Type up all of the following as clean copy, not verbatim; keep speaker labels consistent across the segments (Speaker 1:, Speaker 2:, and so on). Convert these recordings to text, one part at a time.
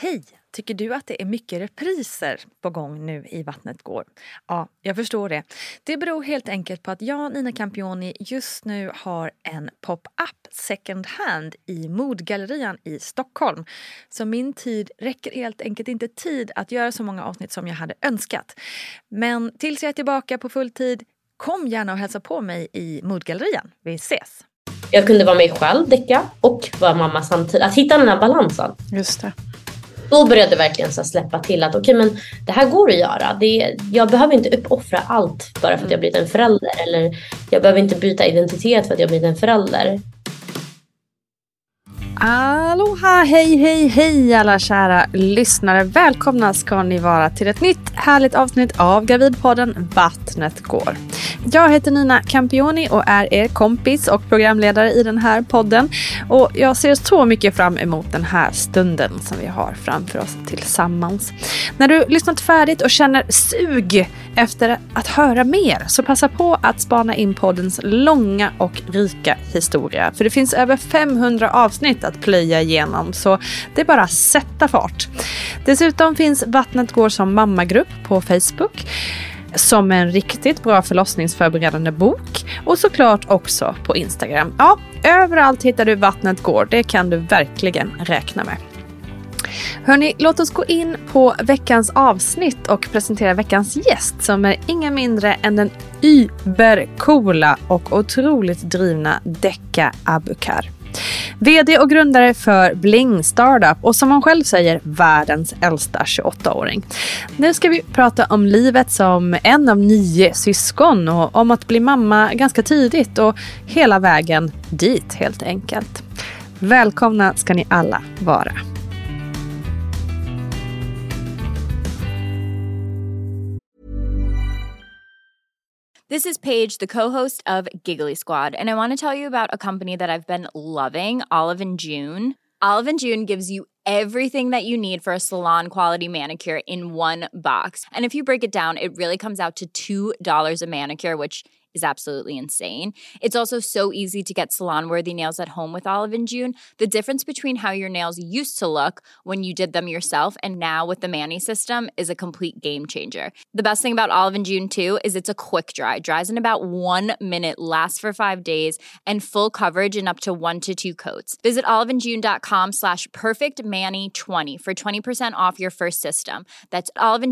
Speaker 1: Hej! Tycker du att det är mycket repriser på gång nu i Vattnet går? Ja, jag förstår det. Det beror helt enkelt på att jag, Nina Campioni, just nu har en pop-up second hand i Modgallerian i Stockholm. Så min tid räcker helt enkelt inte tid att göra så många avsnitt som jag hade önskat. Men tills jag är tillbaka på full tid, kom gärna och hälsa på mig i Modgallerian. Vi ses!
Speaker 2: Jag kunde vara mig själv, däcka, och vara mamma samtidigt. Att hitta den här balansen.
Speaker 1: Just det.
Speaker 2: Då började jag verkligen så släppa till att okej, men det här går att göra. Jag behöver inte uppoffra allt bara för att jag blivit en förälder. Eller jag behöver inte byta identitet för att jag blivit en förälder.
Speaker 1: Aloha, hej alla kära lyssnare. Välkomna ska ni vara till ett nytt härligt avsnitt av Gravidpodden Vattnet går. Jag heter Nina Campioni och är er kompis och programledare i den här podden. Och jag ser så mycket fram emot den här stunden som vi har framför oss tillsammans. När du lyssnat färdigt och känner sug efter att höra mer, så passa på att spana in poddens långa och rika historia. För det finns över 500 avsnitt att plöja igenom, så det är bara att sätta fart. Dessutom finns Vattnet går som mammagrupp på Facebook, som en riktigt bra förlossningsförberedande bok, och såklart också på Instagram. Ja, överallt hittar du Vattnet går, det kan du verkligen räkna med. Hörni, låt oss gå in på veckans avsnitt och presentera veckans gäst, som är inga mindre än den übercoola och otroligt drivna Decca Abukar. VD och grundare för Bling Startup och, som hon själv säger, världens äldsta 28-åring. Nu ska vi prata om livet som en av 9 syskon och om att bli mamma ganska tidigt och hela vägen dit helt enkelt. Välkomna ska ni alla vara.
Speaker 3: This is Paige, the co-host of Giggly Squad, and I want to tell you about a company that I've been loving, Olive & June. Olive & June gives you everything that you need for a salon-quality manicure in one box. And if you break it down, it really comes out to $2 a manicure, which is absolutely insane. It's also so easy to get salon-worthy nails at home with Olive & June. The difference between how your nails used to look when you did them yourself and now with the Mani system is a complete game changer. The best thing about Olive & June too is it's a quick dry. Dries in about 1 minute, lasts for 5 days, and full coverage in up to 1 to 2 coats. Visit oliveandjune.com/perfectmani20 for 20% off your first system. That's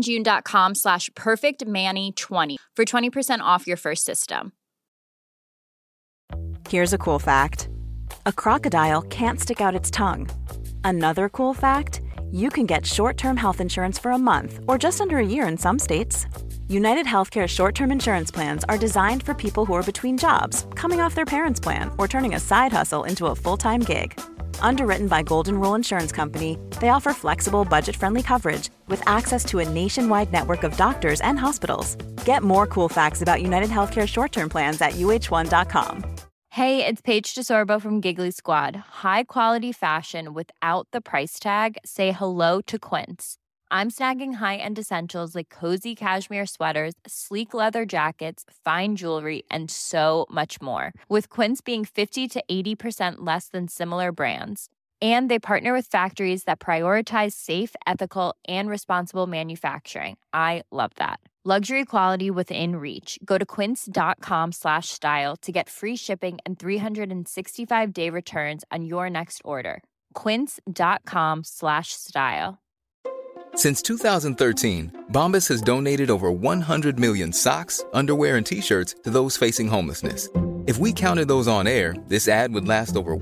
Speaker 3: oliveandjune.com/perfectmani20 for 20% off your first system.
Speaker 4: Here's a cool fact. A crocodile can't stick out its tongue. Another cool fact, you can get short-term health insurance for a month or just under a year in some states. United Healthcare short-term insurance plans are designed for people who are between jobs, coming off their parents' plan, or turning a side hustle into a full-time gig. Underwritten by Golden Rule Insurance Company, they offer flexible, budget-friendly coverage with access to a nationwide network of doctors and hospitals. Get more cool facts about United Healthcare short-term plans at uh1.com.
Speaker 3: Hey, it's Paige DeSorbo from Giggly Squad. High quality fashion without the price tag. Say hello to Quince. I'm snagging high-end essentials like cozy cashmere sweaters, sleek leather jackets, fine jewelry, and so much more. With Quince being 50 to 80% less than similar brands. And they partner with factories that prioritize safe, ethical, and responsible manufacturing. I love that. Luxury quality within reach. Go to quince.com/style to get free shipping and 365-day returns on your next order. Quince.com/style.
Speaker 5: Since 2013, Bombas has donated over 100 million socks, underwear, and T-shirts to those facing homelessness. If we counted those on air, this ad would last over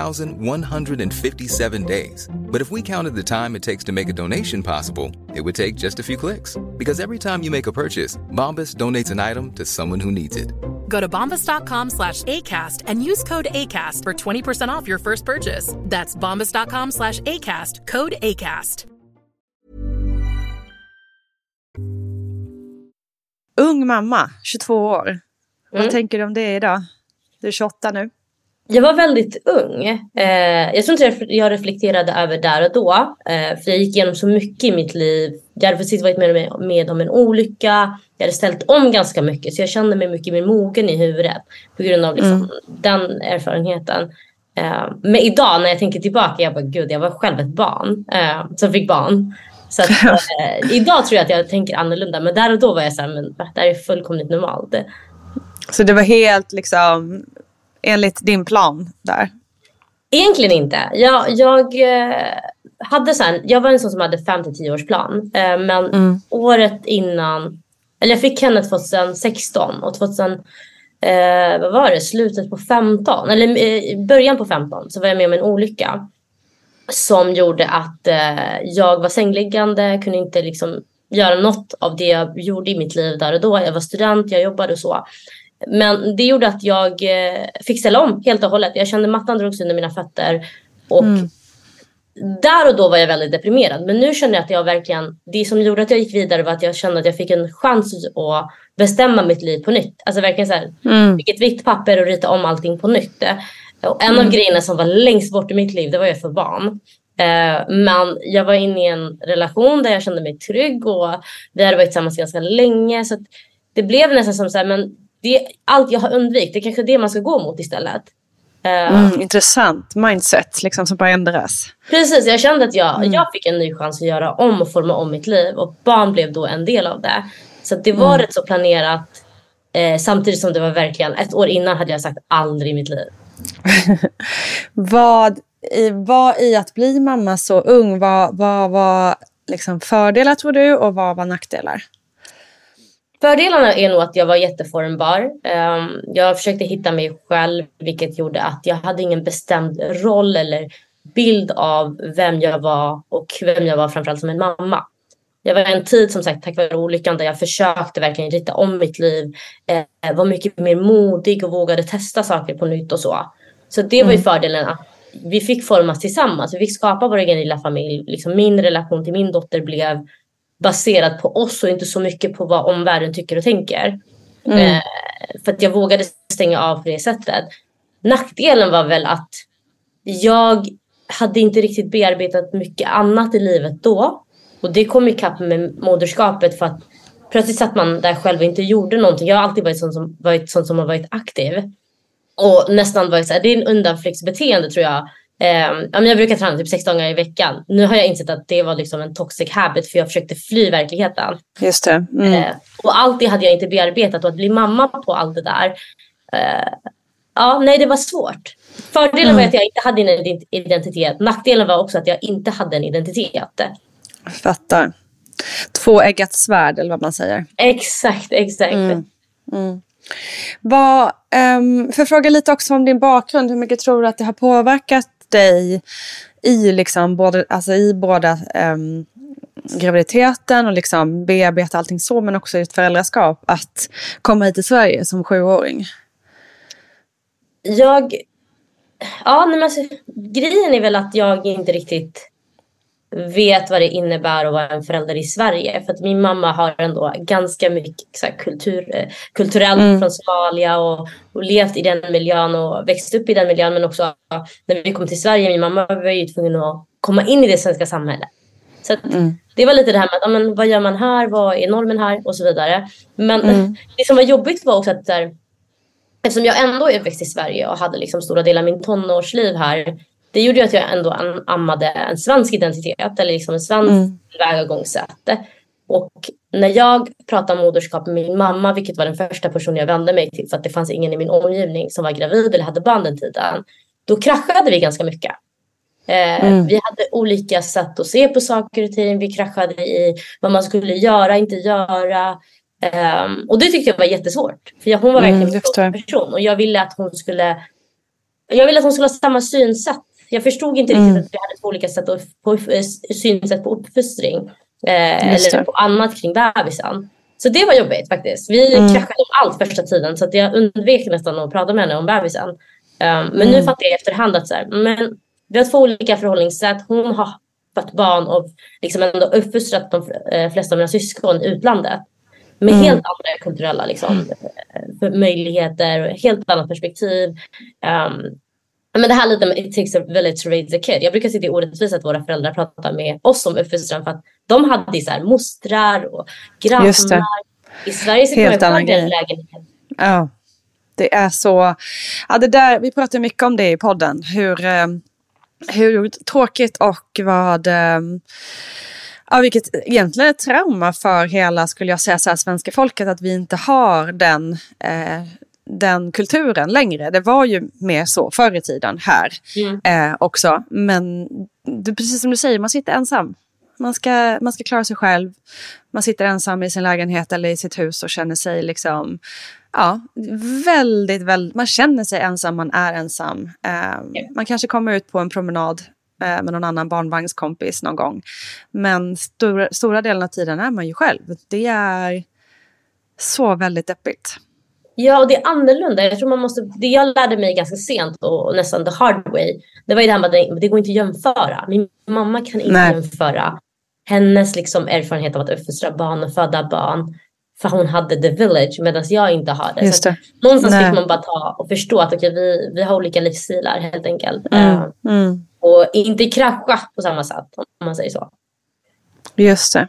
Speaker 5: 1,157 days. But if we counted the time it takes to make a donation possible, it would take just a few clicks. Because every time you make a purchase, Bombas donates an item to someone who needs it.
Speaker 6: Go to bombas.com/ACAST and use code ACAST for 20% off your first purchase. That's bombas.com/ACAST, code ACAST.
Speaker 1: Ung mamma, 22 år. Vad tänker du om det idag? Du är 28 nu.
Speaker 2: Jag var väldigt ung. Jag tror inte jag reflekterade över där och då. För jag gick igenom så mycket i mitt liv. Jag hade precis varit med om en olycka. Jag hade ställt om ganska mycket. Så jag kände mig mycket mer mogen i huvudet. På grund av den erfarenheten. Men idag när jag tänker tillbaka, jag bara gud, jag var själv ett barn som fick barn. Så att, idag tror jag att jag tänker annorlunda. Men där och då var jag så här, men det här är fullkomligt normalt.
Speaker 1: Så det var helt liksom enligt din plan där?
Speaker 2: Egentligen inte. Jag var en sån som hade 5-10 års plan. Men året innan, eller jag fick Kenneth 2016 och 2000, vad var det? Slutet på 15 eller början på 15 så var jag med om en olycka som gjorde att jag var sängliggande, kunde inte liksom göra något av det jag gjorde i mitt liv där och då. Jag var student, jag jobbade och så. Men det gjorde att jag fick ställa om helt och hållet. Jag kände mattan drogs under mina fötter. Och där och då var jag väldigt deprimerad. Men nu känner jag att jag verkligen, det som gjorde att jag gick vidare var att jag kände att jag fick en chans att bestämma mitt liv på nytt. Alltså verkligen så här, fick ett vitt papper och rita om allting på nytt. Och en av grejerna som var längst bort i mitt liv, det var jag för barn. Men jag var inne i en relation där jag kände mig trygg och vi hade varit tillsammans ganska länge. Så att det blev nästan som så här, men allt jag har undvikit, det är kanske det man ska gå mot istället.
Speaker 1: Intressant mindset liksom, som bara ändras.
Speaker 2: Precis, jag kände att jag fick en ny chans att göra om och forma om mitt liv. Och barn blev då en del av det. Så det var rätt så planerat. Samtidigt som det var verkligen, ett år innan hade jag sagt aldrig i mitt liv.
Speaker 1: Vad i att bli mamma så ung, vad var liksom fördelar tror du och vad var nackdelar?
Speaker 2: Fördelarna är nog att jag var jätteformbar. Jag försökte hitta mig själv, vilket gjorde att jag hade ingen bestämd roll eller bild av vem jag var och vem jag var framförallt som en mamma. Jag var i en tid som sagt tack vare olyckan där jag försökte verkligen rita om mitt liv. Var mycket mer modig och vågade testa saker på nytt och så. Så det var ju fördelen att vi fick formas tillsammans. Vi fick skapa vår egen lilla familj. Liksom min relation till min dotter blev baserad på oss och inte så mycket på vad omvärlden tycker och tänker. För att jag vågade stänga av på det sättet. Nackdelen var väl att jag hade inte riktigt bearbetat mycket annat i livet då. Och det kom ikapp med moderskapet för att plötsligt satt man där själv och inte gjorde någonting. Jag har alltid varit sån som har varit aktiv. Och nästan varit så här, det är en undanflyktsbeteende tror jag. Jag brukar träna typ 6 gånger i veckan. Nu har jag insett att det var liksom en toxic habit för jag försökte fly verkligheten.
Speaker 1: Just det.
Speaker 2: Och allt det hade jag inte bearbetat och att bli mamma på allt det där. Det var svårt. Fördelen var att jag inte hade en identitet. Nackdelen var också att jag inte hade en identitet.
Speaker 1: Fattar. 2-eggat svärd eller vad man säger.
Speaker 2: Exakt.
Speaker 1: För fråga lite också om din bakgrund. Hur mycket tror du att det har påverkat dig i liksom båda graviditeten och liksom bearbeta allting så, men också i ett föräldraskap att komma hit till Sverige som 7-åring?
Speaker 2: Grejen är väl att jag inte riktigt vet vad det innebär att vara en förälder i Sverige. För att min mamma har ändå ganska mycket så här, kulturellt från Somalia och levt i den miljön och växt upp i den miljön. Men också när vi kom till Sverige, min mamma var ju tvungen att komma in i det svenska samhället. Så att, det var lite det här med att vad gör man här, vad är normen här och så vidare. Men det som var jobbigt var också att där, eftersom jag ändå är uppväxt i Sverige och hade liksom stora delar av min tonårsliv här, det gjorde ju att jag ändå ammade en svensk identitet eller liksom en svensk tillvägagångssätt. Och när jag pratade om moderskap med min mamma, vilket var den första personen jag vände mig till för att det fanns ingen i min omgivning som var gravid eller hade barn den tiden, då kraschade vi ganska mycket. Vi hade olika sätt att se på saker och ting. Vi kraschade i vad man skulle göra, inte göra. Och det tyckte jag var jättesvårt. För hon var verkligen en person. Och jag ville att hon skulle ha samma synsätt. Jag förstod inte riktigt att vi hade 2 olika sätt på synsätt på uppfostring. Eller på annat kring bebisen. Så det var jobbigt faktiskt. Vi kraschade om allt första tiden. Så att jag undvek nästan att prata med henne om bebisen. Men nu fattar jag i efterhand att men vi har 2 olika förhållningssätt. Hon har fått barn och liksom ändå uppfostrat de flesta av mina syskon i utlandet. Med helt andra kulturella liksom, möjligheter och helt annat perspektiv. Men det här lite med it takes a village to raise a kid. Jag brukar säga det orättvist att våra föräldrar pratar med oss om uppfostran för att de hade så här mostrar och grannar. I Sverige så helt annan lägenhet.
Speaker 1: Ja. Det är så, ja det där, vi pratar mycket om det i podden, hur tråkigt och vilket egentligen är ett trauma för hela, skulle jag säga så här, svenska folket, att vi inte har den kulturen längre. Det var ju mer så förr i tiden här också, men det, precis som du säger, man sitter ensam. Man ska klara sig själv. Man sitter ensam i sin lägenhet eller i sitt hus och känner sig liksom, väldigt, väldigt, man känner sig ensam, man är ensam. Man kanske kommer ut på en promenad med någon annan barnvagnskompis någon gång. Men stora delen av tiden är man ju själv. Det är så väldigt deppigt.
Speaker 2: Ja, och det är annorlunda. Jag tror det jag lärde mig ganska sent och nästan the hard way. Det var ju det här med att det går inte att jämföra. Min mamma kan inte jämföra hennes liksom erfarenhet av att uppfostra barn och föda barn. För hon hade the village medan jag inte har det.
Speaker 1: Just det.
Speaker 2: Så någonstans fick man bara ta och förstå att vi har olika livsstilar helt enkelt. Och inte krascha på samma sätt, om man säger så.
Speaker 1: Just det.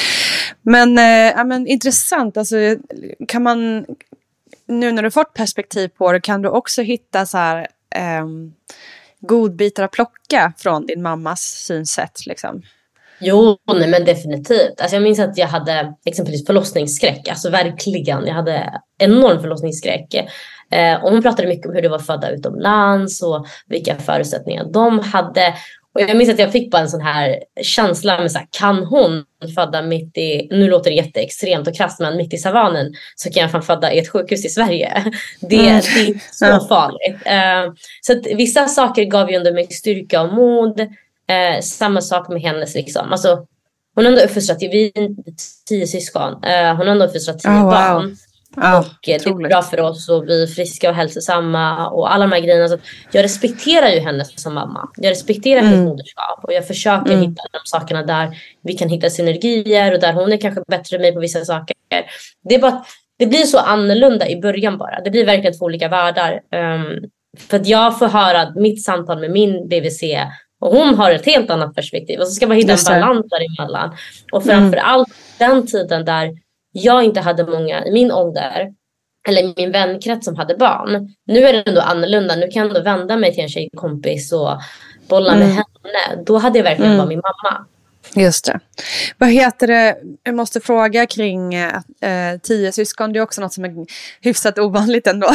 Speaker 1: Men intressant. Alltså, kan man, nu när du fått perspektiv på det, kan du också hitta så här godbitar att plocka från din mammas synsätt liksom?
Speaker 2: Jo, nej, men definitivt. Alltså jag minns att jag hade exempelvis förlossningsskräck. Alltså verkligen, jag hade enorm förlossningsskräck. Och hon pratade mycket om hur det var födda utomlands och vilka förutsättningar de hade. Och jag minns att jag fick bara en sån här känsla med så här, kan hon födda mitt i, nu låter det jätteextremt och krasst, men mitt i savannen så kan jag fan födda i ett sjukhus i Sverige. Det är så farligt. Så att vissa saker gav ju ändå mig styrka och mod. Samma sak med hennes liksom. Alltså, hon har ändå uppfostrat, vi är 10 syskon. Hon har ändå uppfostrat 10 barn. Och det är bra för oss och vi är friska och hälsosamma och alla de här grejerna. Så jag respekterar ju henne som mamma. Jag respekterar hennes moderskap och jag försöker hitta de sakerna där vi kan hitta synergier och där hon är kanske bättre än mig på vissa saker. Det är bara, det blir så annorlunda i början bara. Det blir verkligen 2 olika världar. För att jag får höra mitt samtal med min BVC och hon har ett helt annat perspektiv. Och så ska man hitta en balans däremellan. Och framförallt den tiden där jag inte hade många i min ålder eller i min vänkrets som hade barn. Nu är det ändå annorlunda. Nu kan jag ändå vända mig till en tjejkompis och bolla med henne. Då hade jag verkligen varit min mamma. Just det.
Speaker 1: Vad heter det? Jag måste fråga kring 10 syskon. Det är också något som är hyfsat ovanligt ändå.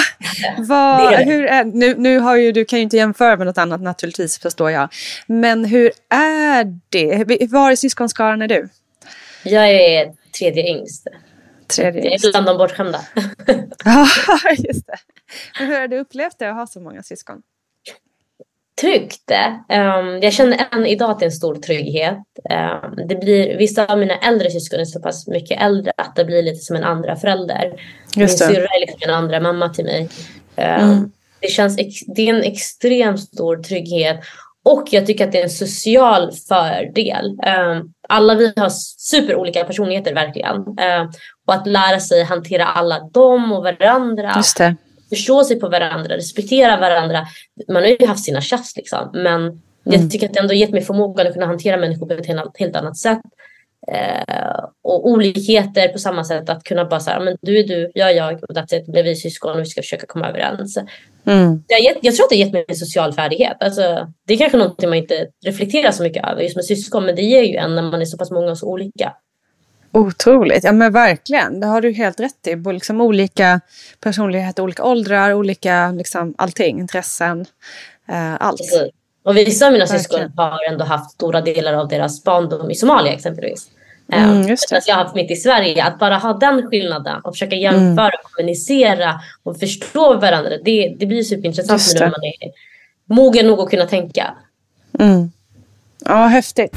Speaker 1: Nu har ju, du kan ju inte jämföra med något annat naturligtvis, förstår jag. Men hur är det? Var i syskonskaran är du?
Speaker 2: Jag är 3:e yngst. Jag är bland de bortskämda.
Speaker 1: Ja, just det. Men hur har du upplevt det att ha så många syskon?
Speaker 2: Tryggt. Jag känner än idag att det är en stor trygghet. Det blir, vissa av mina äldre syskon är så pass mycket äldre att det blir lite som en andra förälder. Min syrra är liksom en andra mamma till mig. Det är en extremt stor trygghet. Och jag tycker att det är en social fördel. Alla vi har super olika personligheter verkligen. Och att lära sig hantera alla dem och varandra.
Speaker 1: Just det.
Speaker 2: Förstå sig på varandra, respektera varandra. Man har ju haft sina tjafs liksom. Men jag tycker att det ändå gett mig förmågan att kunna hantera människor på ett helt annat sätt. Och olikheter på samma sätt. Att kunna bara säga, men du är du, jag är jag. Och det blir vi syskon och vi ska försöka komma överens. Jag tror att det har gett mig en social färdighet. Alltså, det är kanske någonting man inte reflekterar så mycket över just med syskon. Men det ger ju en när man är så pass många och så olika.
Speaker 1: Otroligt, ja men verkligen. Det har du helt rätt i. Liksom olika personligheter, olika åldrar, olika liksom, allting, intressen, allt.
Speaker 2: Precis. Och vissa av mina syskon har ändå haft stora delar av deras barndom i Somalia exempelvis. Just det. Jag har haft mitt i Sverige. Att bara ha den skillnaden och försöka jämföra, kommunicera och förstå varandra. Det blir superintressant när man är mogen nog att kunna tänka.
Speaker 1: Ja, häftigt.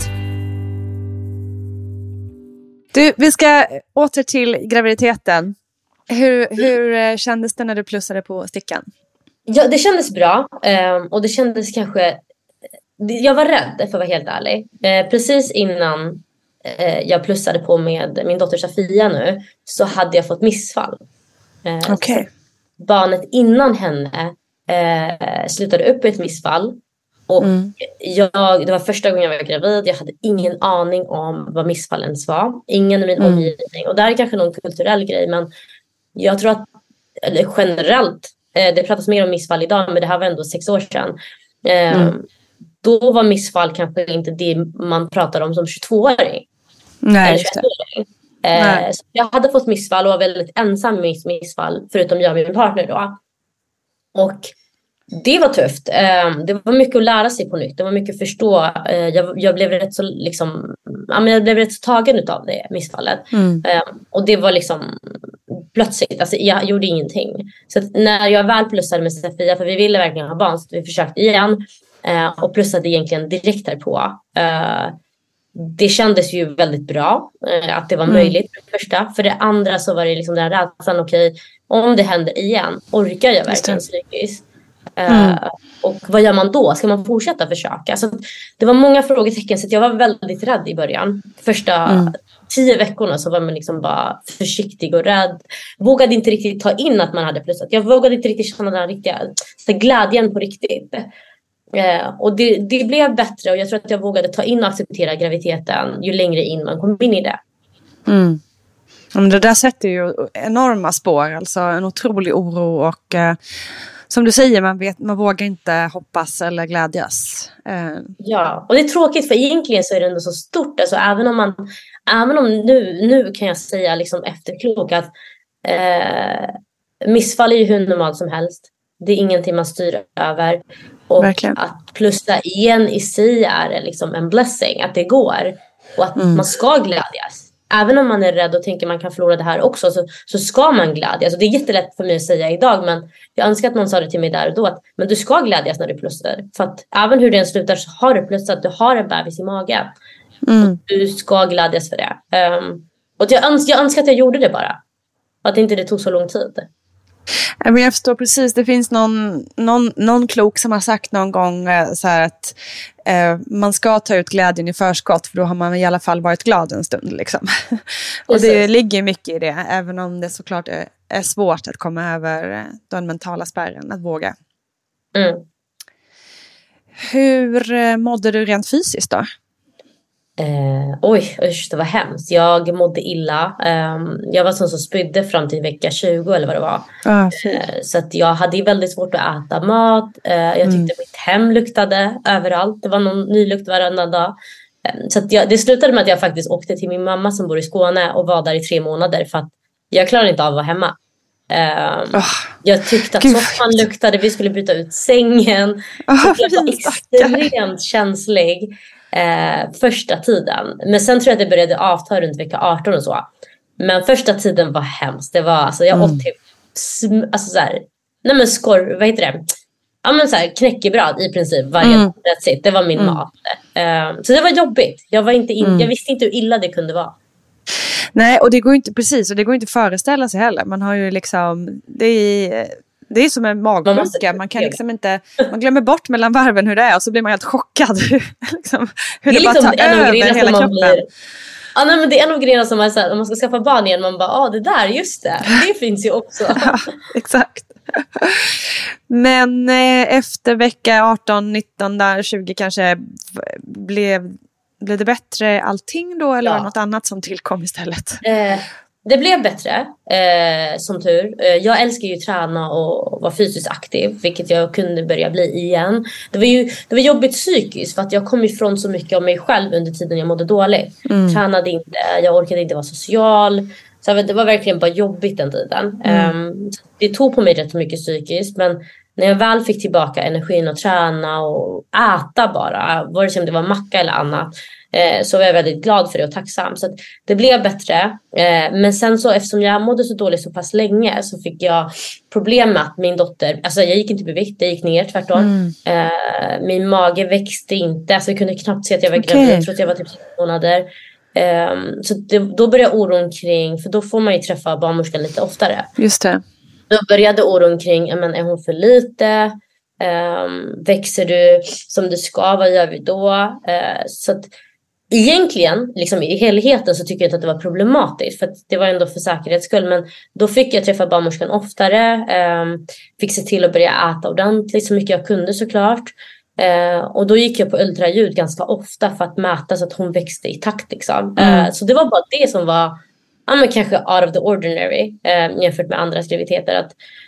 Speaker 1: Du, vi ska åter till graviditeten. Hur kändes det när du plussade på stickan?
Speaker 2: Ja, det kändes bra. Och det kändes kanske... Jag var rädd, för att vara helt ärlig. Precis innan jag plussade på med min dotter Safia nu, så hade jag fått missfall.
Speaker 1: Okej.
Speaker 2: Barnet innan henne slutade upp med ett missfall. Och det var första gången jag var gravid. Jag hade ingen aning om vad missfall ens var. Ingen i min omgivning. Och där är kanske någon kulturell grej. Men jag tror att, eller generellt Det pratas mer om missfall idag, men det här var ändå 6 år sedan. Då var missfall kanske inte det man pratar om som 22-åring.
Speaker 1: Nej, just det.
Speaker 2: Så jag hade fått missfall och var väldigt ensam med missfall, förutom jag och min partner då. Och det var tufft. Det var mycket att lära sig på nytt. Det var mycket att förstå. Jag blev rätt så liksom, jag blev rätt så tagen av det missfallet. Och det var liksom plötsligt. Alltså jag gjorde ingenting. Så att när jag väl plussade med Sofia, för vi ville verkligen ha barn, så vi försökte igen. Och plussade egentligen direkt därpå. Det kändes ju väldigt bra att det var möjligt för det första. För det andra så var det liksom den här rädslan, okej, om det händer igen, orkar jag verkligen psykiskt? Och vad gör man då? Ska man fortsätta försöka? Så det var många frågetecken, så jag var väldigt rädd i början. Första 10 veckorna så var man liksom bara försiktig och rädd. Vågade inte riktigt ta in att man hade plussat. Jag vågade inte riktigt känna den riktiga glädjen på riktigt. Och det blev bättre, och jag tror att jag vågade ta in och acceptera graviditeten ju längre in man kom in i det.
Speaker 1: Men det där sätter ju enorma spår, alltså en otrolig oro, och som du säger, man vågar inte hoppas eller glädjas.
Speaker 2: Ja, och det är tråkigt, för egentligen så är det ändå så stort, alltså även om nu kan jag säga liksom efterklok att missfall är ju hur normalt som helst. Det är ingenting man styr över. Och verkligen. Att plussa igen i sig är liksom en blessing, att det går. Och att man ska glädjas. Även om man är rädd och tänker man kan förlora det här också, så ska man glädjas. Och det är jättelätt för mig att säga idag, men jag önskar att någon sa det till mig där och då, att men du ska glädjas när du plussar. För att även hur den slutar så har du plussat, du har en bebis i magen. Och du ska glädjas för det. Och jag önskar att jag gjorde det bara. Att inte det tog så lång tid.
Speaker 1: Men jag förstår precis, det finns någon klok som har sagt någon gång så här att man ska ta ut glädjen i förskott, för då har man i alla fall varit glad en stund liksom. Och det ligger mycket i det, även om det såklart är svårt att komma över den mentala spärren, att våga. Hur mådde du rent fysiskt då?
Speaker 2: Det var hemskt. Jag mådde illa. Jag var sån som spydde fram till vecka 20 eller vad det var. Så att jag hade väldigt svårt att äta mat. Jag tyckte mitt hem luktade överallt. Det var någon ny lukt varenda dag. Så att det slutade med att jag faktiskt åkte till min mamma som bor i Skåne och var där i 3 månader, för att jag klarade inte av att vara hemma. Jag tyckte att soffan luktade. Vi skulle byta ut sängen. Så jag var extremt känslig första tiden. Men sen tror jag att det började avta runt vecka 18 och så. Men första tiden var hemskt. Det var alltså, jag åt typ så här, vad heter det? Ja, men så här knäckebröd i princip varje dag. Det var min mat. Så det var jobbigt. Jag visste inte hur illa det kunde vara.
Speaker 1: Nej, och det går inte att föreställa sig heller. Man har ju liksom det är som en magsjuka. Man kan liksom inte, man glömmer bort mellan varven hur det är, och så blir man helt chockad liksom, hur det bara tar över hela kroppen.
Speaker 2: Men det är en av grejerna som är så här, om man ska skaffa barn igen, man bara, det där, just det finns ju också.
Speaker 1: Ja, exakt. Men efter vecka 18, 19, där 20 kanske blev det bättre allting då, eller var det något annat som tillkom istället?
Speaker 2: Det blev bättre, som tur. Jag älskar ju att träna och vara fysiskt aktiv, vilket jag kunde börja bli igen. Det var jobbigt psykiskt, för att jag kom ifrån så mycket av mig själv under tiden jag mådde dåligt. Tränade inte, jag orkade inte vara social. Så det var verkligen bara jobbigt den tiden. Det tog på mig rätt mycket psykiskt, men när jag väl fick tillbaka energin att träna och äta bara, vare sig det var macka eller annat, så var jag väldigt glad för det och tacksam. Så att det blev bättre. Men sen så, eftersom jag mådde så dåligt så pass länge, så fick jag problem med att min dotter, alltså jag gick inte upp i vikt, det gick ner tvärtom. Min mage växte inte, alltså jag kunde knappt se att jag var gravid. Jag tror att jag var typ 6 månader. Så då började oron kring, för då får man ju träffa barnmorskan lite oftare.
Speaker 1: Just det.
Speaker 2: Då började oron kring, är hon för lite? Växer du som du ska? Vad gör vi då? Så att egentligen, liksom i helheten, så tycker jag inte att det var problematiskt, för att det var ändå för säkerhets skull. Men då fick jag träffa barnmorskan oftare, fick se till att börja äta ordentligt så mycket jag kunde, såklart. Och då gick jag på ultraljud ganska ofta för att mäta så att hon växte i takt liksom. Så det var bara det som var kanske out of the ordinary, jämfört med andra graviditeter, att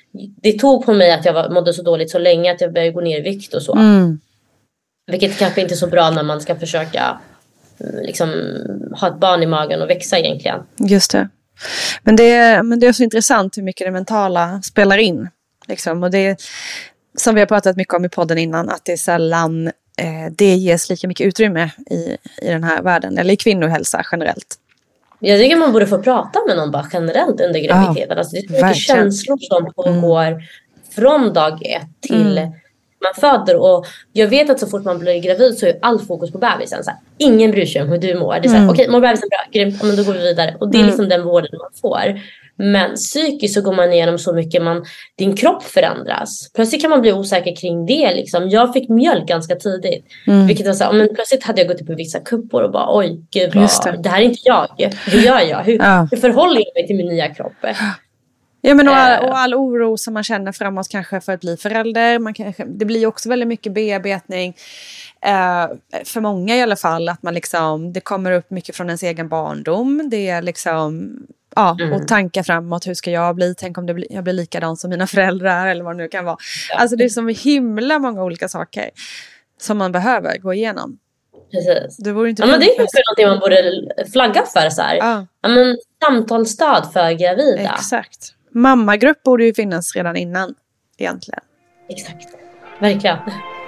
Speaker 2: det tog på mig att jag mådde så dåligt så länge att jag började gå ner i vikt och så. Vilket kanske inte är så bra när man ska försöka liksom ha ett barn i magen och växa egentligen.
Speaker 1: Just det. Men det är så intressant hur mycket det mentala spelar in. Liksom. Och det är, som vi har pratat mycket om i podden innan, att det är sällan det ges lika mycket utrymme i den här världen. Eller i kvinnohälsa generellt.
Speaker 2: Jag tycker man borde få prata med någon bara generellt under graviditeten. Alltså det är så mycket känslor som pågår från dag 1 till man föder. Och jag vet att så fort man blir gravid så är all fokus på bebisen. Så här, ingen bryr sig om hur du mår. Det är så här, okej, mår bebisen bra? Grymt, men då går vi vidare. Och det är liksom den vården man får. Men psykiskt så går man igenom så mycket. Din kropp förändras. Plötsligt kan man bli osäker kring det. Liksom. Jag fick mjölk ganska tidigt. Vilket var så här, men plötsligt hade jag gått upp i vissa kuppor och bara oj, gud, det här är inte jag. Hur gör jag? Hur förhåller jag mig till min nya kropp?
Speaker 1: Ja, men och all oro som man känner framåt kanske för att bli förälder. Det blir också väldigt mycket bearbetning. För många i alla fall. Att man liksom, det kommer upp mycket från ens egen barndom. Det är liksom... och tankar framåt, hur ska jag bli? Tänk om jag blir likadan som mina föräldrar eller vad det nu kan vara. Alltså det är så himla många olika saker som man behöver gå igenom.
Speaker 2: Precis.
Speaker 1: Det vore inte
Speaker 2: men det är kanske någonting man borde flagga för så här. Ja, men samtalsstöd för gravida.
Speaker 1: Exakt. Mammagrupp borde ju finnas redan innan egentligen.
Speaker 2: Exakt. Verkligen.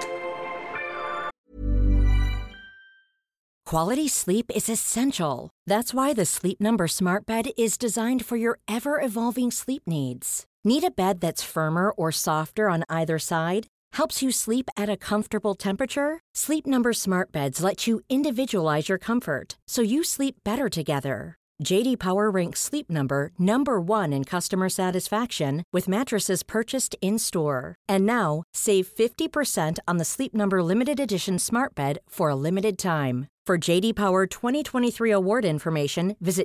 Speaker 7: Quality sleep is essential. That's why the Sleep Number Smart Bed is designed for your ever-evolving sleep needs. Need a bed that's firmer or softer on either side? Helps you sleep at a comfortable temperature? Sleep Number Smart Beds let you individualize your comfort, so you sleep better together. J.D. Power ranks Sleep Number #1 in customer satisfaction with mattresses purchased in-store. And now, save 50% on the Sleep Number Limited Edition Smart Bed for a limited time. For J.D. Power 2023 award information, visit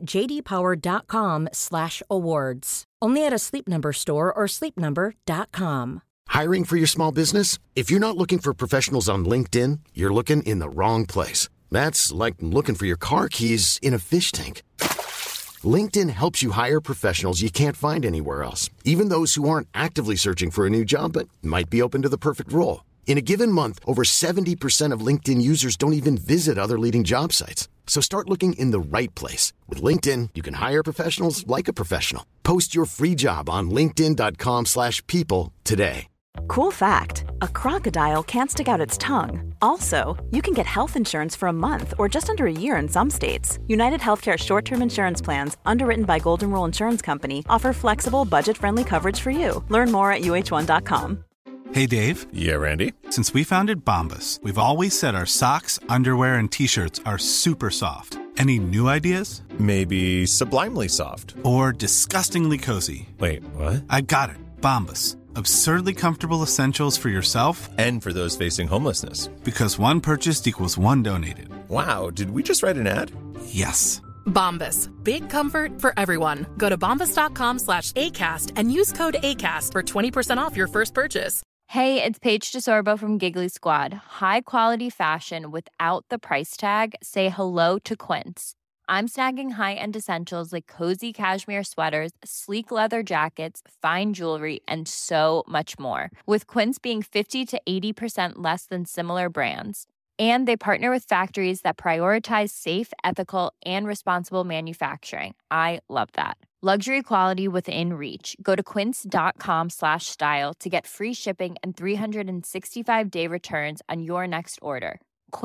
Speaker 7: jdpower.com/awards. Only at a Sleep Number store or sleepnumber.com.
Speaker 8: Hiring for your small business? If you're not looking for professionals on LinkedIn, you're looking in the wrong place. That's like looking for your car keys in a fish tank. LinkedIn helps you hire professionals you can't find anywhere else, even those who aren't actively searching for a new job but might be open to the perfect role. In a given month, over 70% of LinkedIn users don't even visit other leading job sites. So start looking in the right place. With LinkedIn, you can hire professionals like a professional. Post your free job on linkedin.com/people today.
Speaker 4: Cool fact, a crocodile can't stick out its tongue. Also, you can get health insurance for a month or just under a year in some states. United Healthcare short-term insurance plans, underwritten by Golden Rule Insurance Company, offer flexible, budget-friendly coverage for you. Learn more at uh1.com.
Speaker 9: Hey, Dave.
Speaker 10: Yeah, Randy.
Speaker 9: Since we founded Bombas, we've always said our socks, underwear, and T-shirts are super soft. Any new ideas?
Speaker 10: Maybe sublimely soft.
Speaker 9: Or disgustingly cozy.
Speaker 10: Wait, what?
Speaker 9: I got it. Bombas. Absurdly comfortable essentials for yourself
Speaker 10: and for those facing homelessness.
Speaker 9: Because one purchased equals one donated.
Speaker 10: Wow, did we just write an ad?
Speaker 9: Yes.
Speaker 6: Bombas. Big comfort for everyone. Go to bombas.com/ACAST and use code ACAST for 20% off your first purchase.
Speaker 3: Hey, it's Paige DeSorbo from Giggly Squad. High quality fashion without the price tag. Say hello to Quince. I'm snagging high-end essentials like cozy cashmere sweaters, sleek leather jackets, fine jewelry, and so much more. With Quince being 50 to 80% less than similar brands. And they partner with factories that prioritize safe, ethical, and responsible manufacturing. I love that. Luxury quality within reach. Go to quince.com/style to get free shipping and 365-day returns on your next order.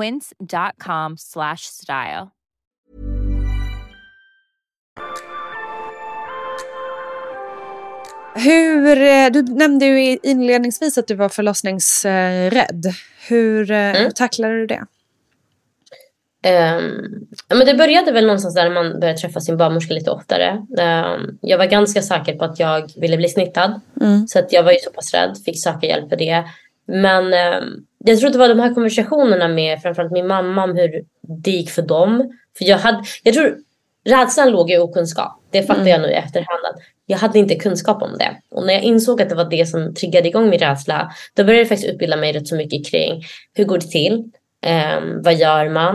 Speaker 3: Quince.com/style.
Speaker 1: Du nämnde ju inledningsvis att du var förlossningsrädd. Hur tacklade du det?
Speaker 2: Men det började väl någonstans där man började träffa sin barnmorska lite oftare. Jag var ganska säker på att jag ville bli snittad. Så att jag var ju så pass rädd, fick söka hjälp för det. Men jag tror det var de här konversationerna med framförallt min mamma om hur det gick för dem. För jag tror rädslan låg i okunskap. Det fattar jag nu i efterhand att jag hade inte kunskap om det. Och när jag insåg att det var det som triggade igång min rädsla, då började jag faktiskt utbilda mig rätt så mycket kring hur går det till? Vad gör man?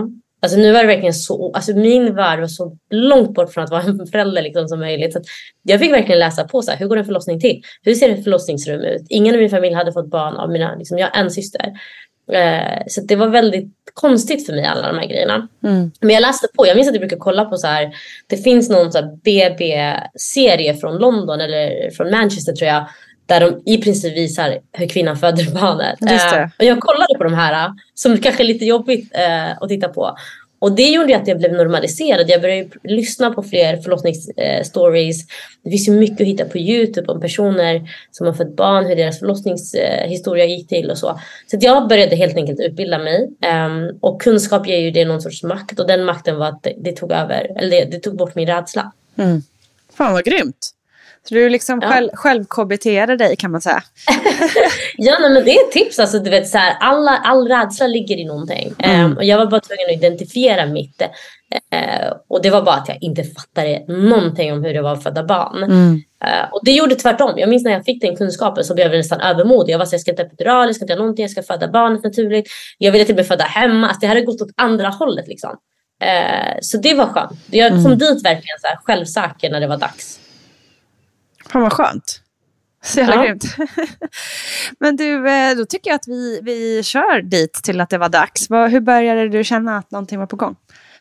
Speaker 2: Alltså nu var det verkligen så, alltså min värld var så långt bort från att vara en förälder liksom som möjligt. Så att jag fick verkligen läsa på så här, hur går en förlossning till? Hur ser ett förlossningsrum ut? Ingen i min familj hade fått barn av mina, liksom, jag har en syster. Så det var väldigt konstigt för mig alla de här grejerna. Men jag läste på, jag minns att jag brukar kolla på så här, det finns någon så här BB-serie från London eller från Manchester tror jag, där de i princip visar hur kvinnan föder barnet. Och jag kollade på de här som kanske är lite jobbigt att titta på. Och det gjorde att jag blev normaliserad. Jag började lyssna på fler förlossningsstories. Det finns ju mycket att hitta på YouTube om personer som har fått barn, hur deras förlossningshistoria gick till och så. Så att jag började helt enkelt utbilda mig. Och kunskap ger ju det någon sorts makt. Och den makten var att det tog över, eller det tog bort min rädsla.
Speaker 1: Fan vad grymt. Så du liksom själv KBT-are dig kan man säga.
Speaker 2: Ja, men det är ett tips. Alltså, du vet, så här, all rädsla ligger i någonting. Och jag var bara tvungen att identifiera mitt. Och det var bara att jag inte fattade någonting om hur det var att föda barn. Och det gjorde tvärtom. Jag minns när jag fick den kunskapen så blev jag nästan övermodig. Jag var så jag ska inte ha epidural, jag ska inte ha någonting, jag ska föda barnet naturligt. Jag ville till och med föda hemma. Alltså, det hade gått åt andra hållet liksom. Så det var skönt. Jag kom dit verkligen så här, självsäker när det var dags.
Speaker 1: Fan vad skönt. Så jävla grymt. Men du, då tycker jag att vi kör dit till att det var dags. Hur började du känna att någonting var på gång?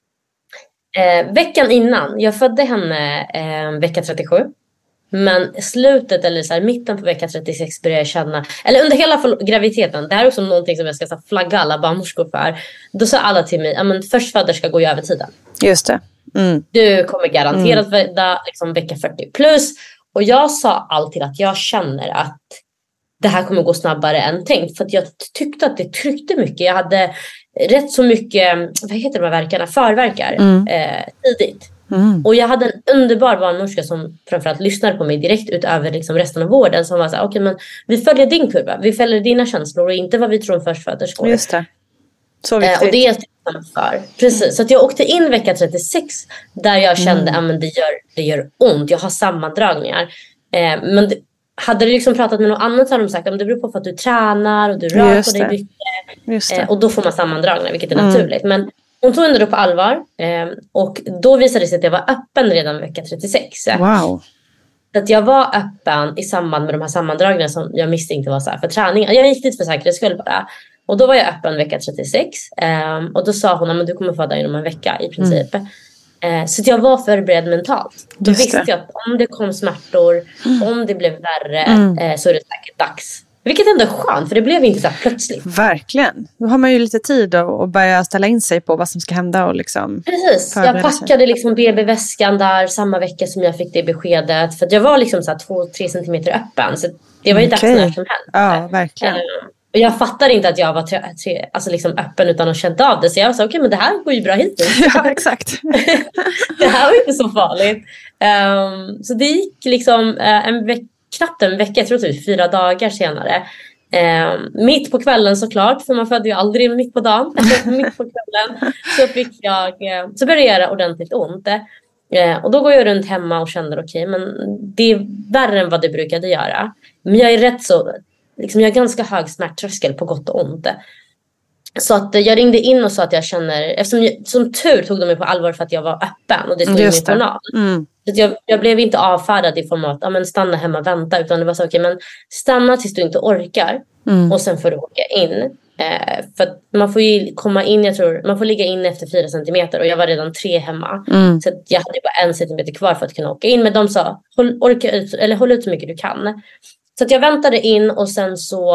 Speaker 2: Veckan innan. Jag födde henne vecka 37. Men slutet eller så här, mitten på vecka 36 började jag känna, eller under hela graviditeten, det här är också någonting som jag ska så flagga alla barnmorskor för. Då sa alla till mig, men förstföderska går ju över tiden.
Speaker 1: Just det.
Speaker 2: Du kommer garanterat föda liksom, vecka 40 plus. Och jag sa alltid att jag känner att det här kommer gå snabbare än tänkt. För att jag tyckte att det tryckte mycket. Jag hade rätt så mycket, vad heter de här verkarna? Förverkar tidigt. Och jag hade en underbar barnmorska som framförallt lyssnade på mig direkt utöver liksom resten av vården. Som var så här, okej, men vi följer din kurva. Vi följer dina känslor och inte vad vi tror om förstföderskor.
Speaker 1: Just det. Så viktigt.
Speaker 2: Och det är jag tacksam för. Precis. Så att jag åkte in vecka 36 där jag kände att det gör ont. Jag har sammandragningar. Men hade du liksom pratat med någon annan så hade de sagt att det beror på att du tränar och du rör på dig mycket. Och då får man sammandragningar, vilket är naturligt. Men hon tog ändå på allvar. Och då visade det sig att jag var öppen redan vecka 36.
Speaker 1: Wow.
Speaker 2: Så att jag var öppen i samband med de här sammandragningarna som jag misstänkte var så här för träning. Jag gick dit för säkerhets skull bara. Och då var jag öppen vecka 36. Och då sa hon att du kommer föda inom en vecka i princip. Så att jag var förberedd mentalt. Då visste jag att om det kom smärtor, om det blev värre, så är det säkert dags. Vilket ändå är skönt, för det blev inte så här plötsligt.
Speaker 1: Verkligen. Då har man ju lite tid att börja ställa in sig på vad som ska hända. Och liksom
Speaker 2: precis. Jag packade liksom BB-väskan där samma vecka som jag fick det beskedet. För att jag var liksom så här 2-3 centimeter öppen. Så det var ju dags när som helst.
Speaker 1: Ja, verkligen.
Speaker 2: Jag fattar inte att jag var alltså liksom öppen utan att känna av det. Så jag sa okej, men det här går ju bra hittills.
Speaker 1: Ja, exakt.
Speaker 2: Det här var inte så farligt. Så det gick liksom knappt en vecka, jag tror typ 4 dagar senare. Mitt på kvällen såklart, för man födde ju aldrig mitt på dagen. Mitt på kvällen så började jag göra ordentligt ont. Och då går jag runt hemma och känner okej, men det är värre än vad det brukade göra. Men jag är rätt så... Liksom jag har ganska hög smärttröskel på gott och ont. Så att jag ringde in och sa att jag känner... Eftersom som tur tog de mig på allvar för att jag var öppen. Och det stod i min journal. Så att jag blev inte avfärdad i form av att stanna hemma och vänta. Utan det var så okej, men stanna tills du inte orkar. Och sen får du åka in. För att man får ju komma in, jag tror... Man får ligga in efter 4 centimeter. Och jag var redan 3 hemma. Så att jag hade bara 1 centimeter kvar för att kunna åka in. Men de sa, håll ut så mycket du kan. Så att jag väntade in och sen så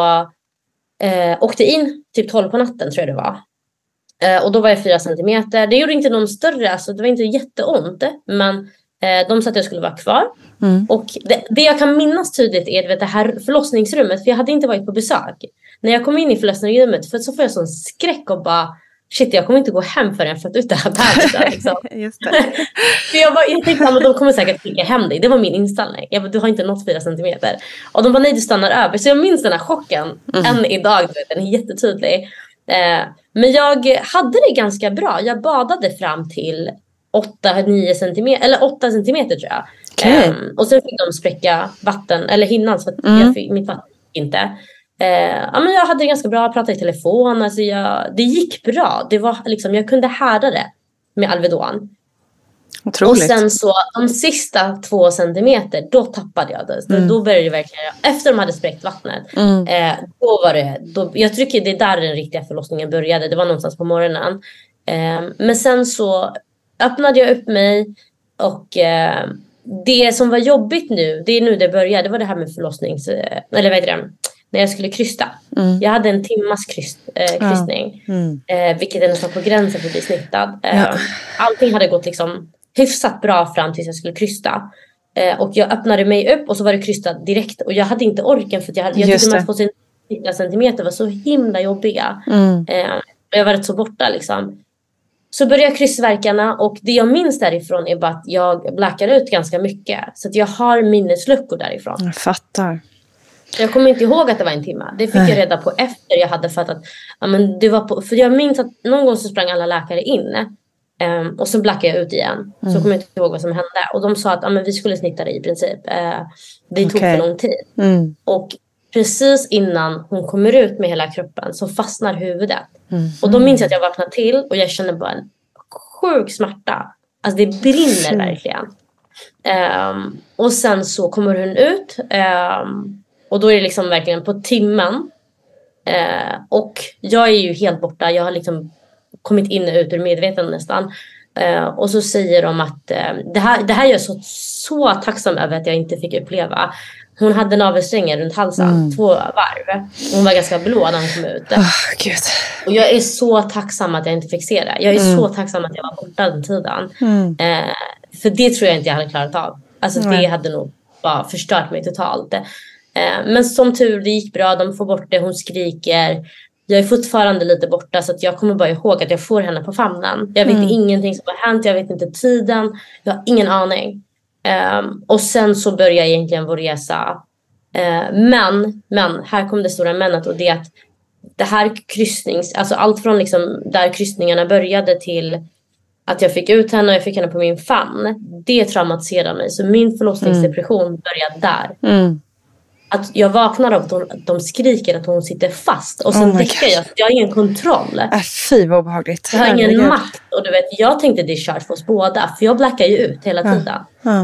Speaker 2: åkte in typ 12 på natten tror jag det var. Och då var jag 4 centimeter. Det gjorde inte någon större, alltså det var inte jätteont. Men de sa att jag skulle vara kvar. Och det jag kan minnas tydligt är det här förlossningsrummet. För jag hade inte varit på besök. När jag kom in i förlossningsrummet så får jag sån skräck och bara... Shit, jag kommer inte gå hem förrän jag fått ut det här bebisen. Liksom.
Speaker 1: Just det.
Speaker 2: För jag tänkte att de kommer säkert skicka hem dig. Det var min inställning. Jag bara, du har inte nått 4 centimeter. Och de bara, nej, du stannar över. Så jag minns den här chocken än idag. Den är jättetydlig. Men jag hade det ganska bra. Jag badade fram till 8-9 centimeter. Eller 8 centimeter tror jag.
Speaker 1: Okay.
Speaker 2: Och sen fick de spräcka vatten. Eller hinnan så att mitt vatten inte. Men jag hade det ganska bra, jag pratade i telefon. Alltså det gick bra. Det var liksom, jag kunde härda det med Alvedon.
Speaker 1: Otroligt.
Speaker 2: Och sen så de sista 2 centimeter, då tappade jag det. Då började det verkligen, efter de hade spräckt vattnet, då var det, jag tycker det är där den riktiga förlossningen började. Det var någonstans på morgonen. Men sen så öppnade jag upp mig och det som var jobbigt nu, det är nu det började, det var det här med eller vad heter det? När jag skulle krysta. Jag hade en timmas krystning. Vilket är nästan på gränsen för att bli snittad. Allting hade gått liksom hyfsat bra fram tills jag skulle krysta. Och jag öppnade mig upp och så var det krystat direkt. Och jag hade inte orken för att jag tyckte man får 90 centimeter var så himla jobbiga. Jag var rätt så borta liksom. Så började krystvärkarna och det jag minns därifrån är bara att jag blackade ut ganska mycket. Så att jag har minnesluckor därifrån.
Speaker 1: Jag fattar.
Speaker 2: Jag kommer inte ihåg att det var en timme. Det fick jag reda på efter jag hade fattat. Ja, men det var för jag minns att någon gång så sprang alla läkare in. Och så blackade jag ut igen. Så kommer jag inte ihåg vad som hände. Och de sa att vi skulle snitta det i princip. Det tog för lång tid. Och precis innan hon kommer ut med hela kroppen så fastnar huvudet. Och då minns jag att jag vaknar till och jag känner bara en sjuk smärta. Alltså det brinner verkligen. Och sen så kommer hon ut. Och då är det liksom verkligen på timmen. Och jag är ju helt borta. Jag har liksom kommit in och ut ur medvetande nästan. Och så säger de att det här är jag så tacksam över att jag inte fick uppleva. Hon hade navelsträngen runt halsen 2 varv. Hon var ganska blå när hon kom ut.
Speaker 1: Gud.
Speaker 2: Och jag är så tacksam att jag inte fick se det. Jag är så tacksam att jag var borta den tiden. För det tror jag inte jag hade klarat av. Alltså det hade nog bara förstört mig totalt. Men som tur, det gick bra. De får bort det, hon skriker. Jag är fortfarande lite borta så att jag kommer bara ihåg att jag får henne på famnen. Jag vet ingenting som har hänt, jag vet inte tiden. Jag har ingen aning. Och sen så börjar egentligen vår resa. Men här kom det stora männet. Och det är att det här alltså allt från liksom där kryssningarna började till att jag fick ut henne och jag fick henne på min famn. Det traumatiserade mig. Så min förlossningsdepression började där. Att jag vaknar av att de skriker att hon sitter fast. Och sen däckar jag. Jag har ingen kontroll.
Speaker 1: Fy vad obehagligt.
Speaker 2: Jag har ingen makt. Och du vet, jag tänkte det är kört för oss båda. För jag blackar ju ut hela tiden.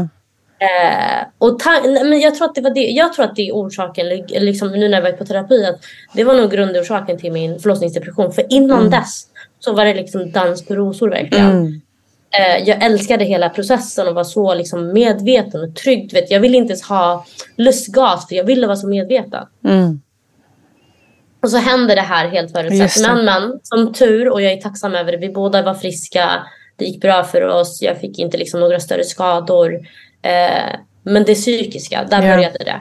Speaker 2: Men jag tror att det var det. Jag tror att det är orsaken. Liksom, nu när jag var på terapi. Att det var nog grundorsaken till min förlossningsdepression. För innan dess så var det liksom dans på rosor verkligen. Jag älskade hela processen och var så liksom medveten och trygg. Vet, jag ville inte ens ha lustgas för jag ville vara så medveten. Och så hände det här helt förutsett. Men som tur, och jag är tacksam över det. Vi båda var friska. Det gick bra för oss. Jag fick inte liksom några större skador. Men det psykiska, där började det.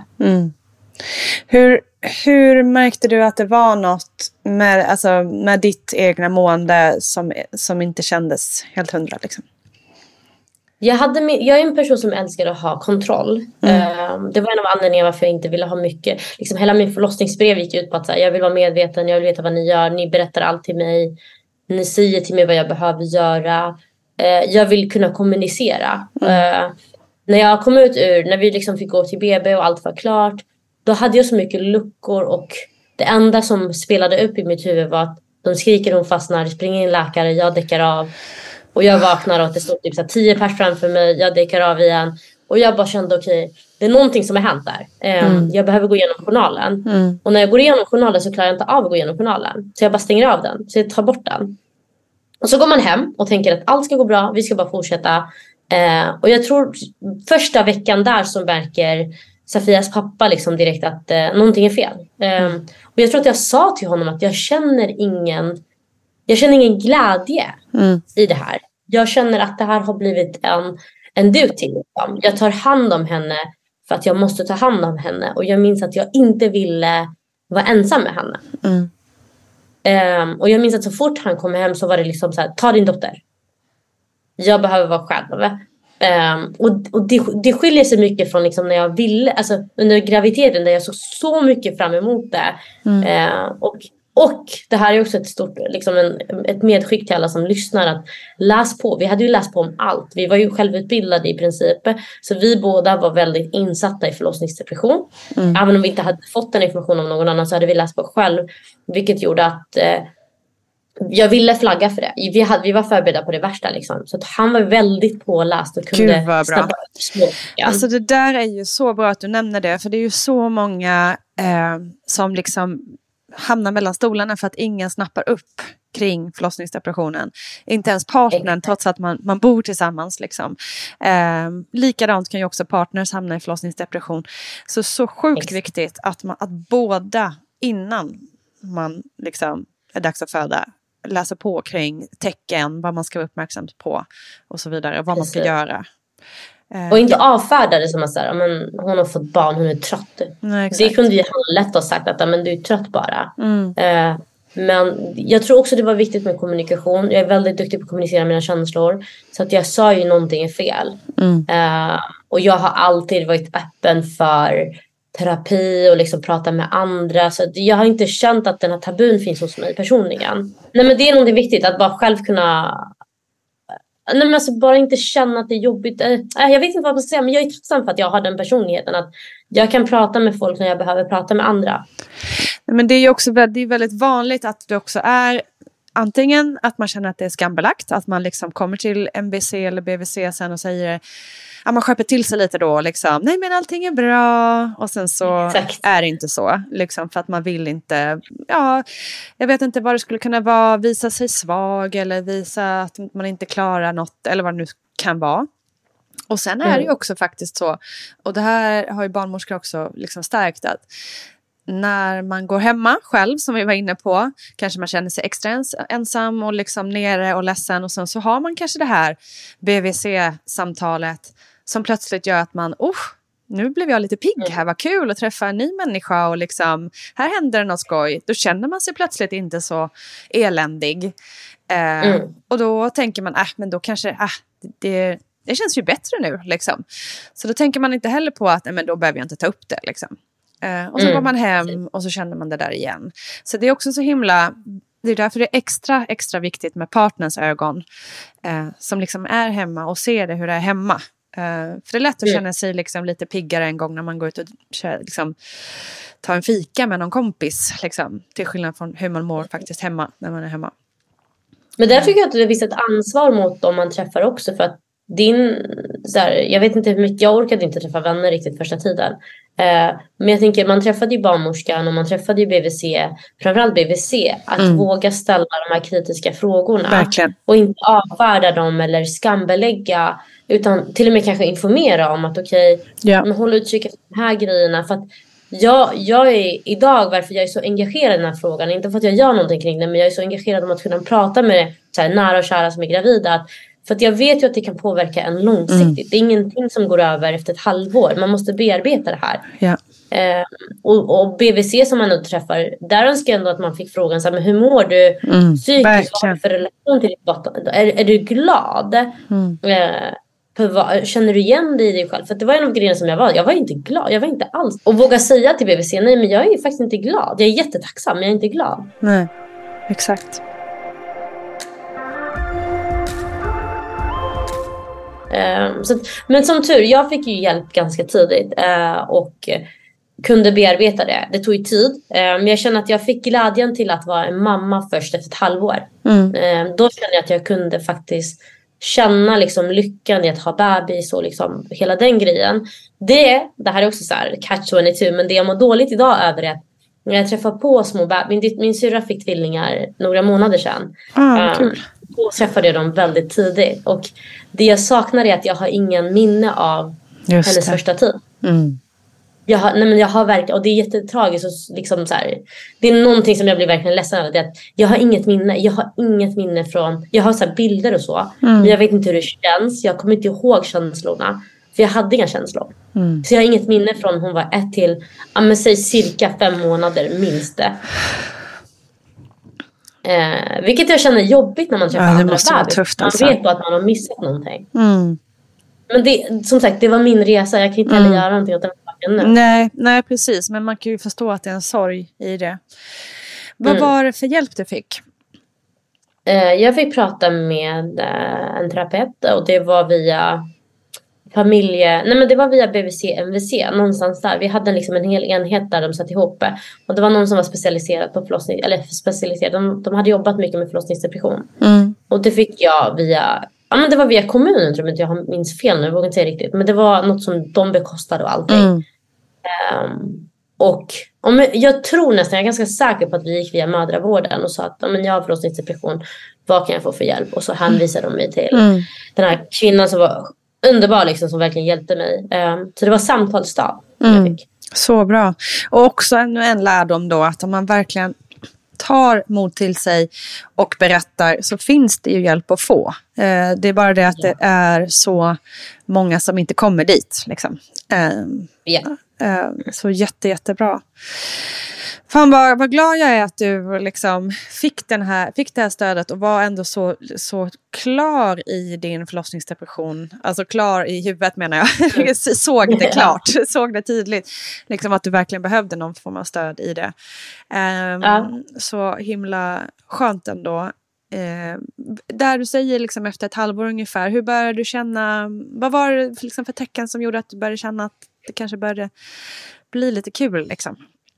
Speaker 1: Hur märkte du att det var något med ditt egna mående som inte kändes helt 100 liksom?
Speaker 2: Jag är en person som älskar att ha kontroll. Det var en av anledningarna varför jag inte ville ha mycket. Liksom hela min förlossningsbrev gick ut på att jag vill vara medveten, jag vill veta vad ni gör. Ni berättar allt till mig. Ni säger till mig vad jag behöver göra. Jag vill kunna kommunicera. När jag kom ut när vi liksom fick gå till BB och allt var klart. Då hade jag så mycket luckor och det enda som spelade upp i mitt huvud var att de skriker, hon fastnar, springer in läkare, jag däckar av. Och jag vaknar och att det stod typ så 10 pers framför mig, jag däckar av igen. Och jag bara kände okej, det är någonting som har hänt där. Jag behöver gå igenom journalen. Och när jag går igenom journalen så klarar jag inte av att gå igenom journalen. Så jag bara stänger av den, så jag tar bort den. Och så går man hem och tänker att allt ska gå bra, vi ska bara fortsätta. Och jag tror första veckan där så märker Safias pappa liksom direkt att någonting är fel. Och jag tror att jag sa till honom att jag känner ingen glädje i det här. Jag känner att det här har blivit en duty. Jag tar hand om henne för att jag måste ta hand om henne. Och jag minns att jag inte ville vara ensam med henne. Och jag minns att så fort han kom hem så var det liksom så här, ta din dotter. Jag behöver vara själv. Och det skiljer sig mycket från liksom när jag ville, alltså under graviditeten där jag såg så mycket fram emot det. Och det här är också ett stort, liksom ett medskick till alla som lyssnar, att läs på. Vi hade ju läst på om allt. Vi var ju självutbildade i princip. Så vi båda var väldigt insatta i förlossningsdepression. Även om vi inte hade fått den informationen av någon annan så hade vi läst på själv. Vilket gjorde att jag ville flagga för det. Vi var förberedda på det värsta liksom. Så att han var väldigt påläst och kunde snabba upp småken.
Speaker 1: Alltså det där är ju så bra att du nämner det. För det är ju så många som liksom hamnar mellan stolarna för att ingen snappar upp kring förlossningsdepressionen. Inte ens partnern, trots att man bor tillsammans. Liksom. Likadant kan ju också partners hamna i förlossningsdepression. Så sjukt viktigt att båda innan man liksom är dags att föda läser på kring tecken, vad man ska vara uppmärksam på och så vidare, vad man ska göra.
Speaker 2: Och inte avfärda det som att säga, men hon har fått barn, hon är trött.
Speaker 1: Nej,
Speaker 2: det kunde ju lätt ha sagt att men du är trött bara. Men jag tror också det var viktigt med kommunikation. Jag är väldigt duktig på att kommunicera mina känslor. Så att jag sa ju någonting är fel. Och jag har alltid varit öppen för terapi och liksom prata med andra. Så jag har inte känt att den här tabun finns hos mig personligen. Nej, men det är något viktigt att bara själv kunna... Nej, men alltså bara inte känna att det är jobbigt. Jag vet inte vad man ska säga, men jag är tacksam för att jag har den personligheten. Att jag kan prata med folk när jag behöver prata med andra. Men
Speaker 1: det är ju också det är väldigt vanligt att det också är antingen att man känner att det är skambelagt. Att man liksom kommer till MVC eller BVC sen och säger... Ja, man skärper till sig lite då liksom. Nej, men allting är bra. Och sen så är det inte så. Liksom, för att man vill inte... Ja, jag vet inte vad det skulle kunna vara. Visa sig svag. Eller visa att man inte klarar något. Eller vad det nu kan vara. Och sen är det ju också faktiskt så. Och det här har ju barnmorskor också liksom stärkt. Att när man går hemma själv, som vi var inne på, kanske man känner sig extra ensam och liksom nere och ledsen. Och sen så har man kanske det här BVC-samtalet som plötsligt gör att man, nu blev jag lite pigg här, vad kul att träffa en ny människa och liksom, här händer det något skoj. Då känner man sig plötsligt inte så eländig. Och då tänker man, men då kanske, det känns ju bättre nu liksom. Så då tänker man inte heller på att, men då behöver jag inte ta upp det liksom. Och så går man hem och så känner man det där igen. Så det är också så himla... Det är därför det är extra viktigt med partners ögon. Som liksom är hemma och ser det hur det är hemma. För det är lätt att känna sig liksom lite piggare en gång när man går ut och liksom, tar en fika med någon kompis. Liksom, till skillnad från hur man mår faktiskt hemma när man är hemma. Men
Speaker 2: där tycker jag att det finns ett ansvar mot dem man träffar också. För att jag vet inte hur mycket, jag orkade inte träffa vänner riktigt första tiden. Men jag tänker, man träffade ju barnmorskan och man träffade ju BVC, framförallt BVC, att våga ställa de här kritiska frågorna.
Speaker 1: Verkligen.
Speaker 2: Och inte avfärda dem eller skambelägga, utan till och med kanske informera om att men håll utkik efter de här grejerna. För att jag är idag, varför jag är så engagerad i den här frågan, inte för att jag gör någonting kring det, men jag är så engagerad om att kunna prata med så här nära och kära som är gravida. För att jag vet ju att det kan påverka en långsiktigt. Det är ingenting som går över efter ett halvår. Man måste bearbeta det här.
Speaker 1: Ja.
Speaker 2: Och BVC som man nu träffar, där önskar jag ändå att man fick frågan så här, men hur mår du psykiskt? För relation till ditt barn? Är du glad? Känner du igen dig i dig själv? För det var en av grejerna som jag var inte glad. Jag var inte alls. Och våga säga till BVC, nej men jag är faktiskt inte glad. Jag är jättetacksam, men jag är inte glad.
Speaker 1: Nej, exakt.
Speaker 2: Men som tur, jag fick ju hjälp ganska tidigt och kunde bearbeta det. Det tog ju tid, men jag känner att jag fick glädjen till att vara en mamma först efter ett halvår. Då kände jag att jag kunde faktiskt känna liksom lyckan i att ha bebis och liksom hela den grejen. Det här är också så här catch-22, men det jag mår dåligt idag över är att när jag träffar på små bebis, min syrra fick tvillingar några månader sedan.
Speaker 1: Kul.
Speaker 2: Då träffade jag dem väldigt tidigt. Och det jag saknar är att jag har ingen minne av hennes första tid. Jag har verkligen, och det är jättetragiskt och liksom så här, det är någonting som jag blir verkligen ledsen över, det är att jag har inget minne från, jag har så här bilder och så, men jag vet inte hur det känns, jag kommer inte ihåg känslorna, för jag hade inga känslor. Så jag har inget minne från hon var 1 till säg cirka 5 månader minst det. Vilket jag känner jobbigt när man träffar andra bebis. Man vet på att man har missat någonting. Men det, som sagt, det var min resa. Jag kan inte heller göra någonting åt den saken nu.
Speaker 1: Nej, precis. Men man kan ju förstå att det är en sorg i det. Vad var det för hjälp du fick?
Speaker 2: Jag fick prata med en terapeut och det var via det var via BVC, MVC, någonstans där. Vi hade liksom en hel enhet där de satt ihop. Och det var någon som var specialiserad på förlossning, eller specialiserad. De hade jobbat mycket med förlossningsdepression. Och det fick jag via, det var via kommunen, tror jag inte jag minns fel nu, jag vågar inte säga riktigt. Men det var något som de bekostade och allting. Och jag tror nästan, jag är ganska säker på att vi gick via mödravården och sa att jag har förlossningsdepression, vad kan jag få för hjälp? Och så hänvisade de mig till den här kvinnan som var underbar liksom, som verkligen hjälpte mig. Så det var samtalsstöd jag fick. Så bra.
Speaker 1: Och också ännu en lärdom då, att om man verkligen tar mod till sig och berättar, så finns det ju hjälp att få. Det är bara det att det är så många som inte kommer dit liksom. Så jättebra. Fan vad glad jag är att du liksom fick det här stödet och var ändå så klar i din förlossningsdepression. Alltså klar i huvudet menar jag. Såg det klart, såg det tydligt. Liksom att du verkligen behövde någon form av stöd i det. Så himla skönt ändå. Där du säger liksom efter ett halvår ungefär, hur började du känna, vad var det liksom för tecken som gjorde att du började känna att det kanske började bli lite kul liksom?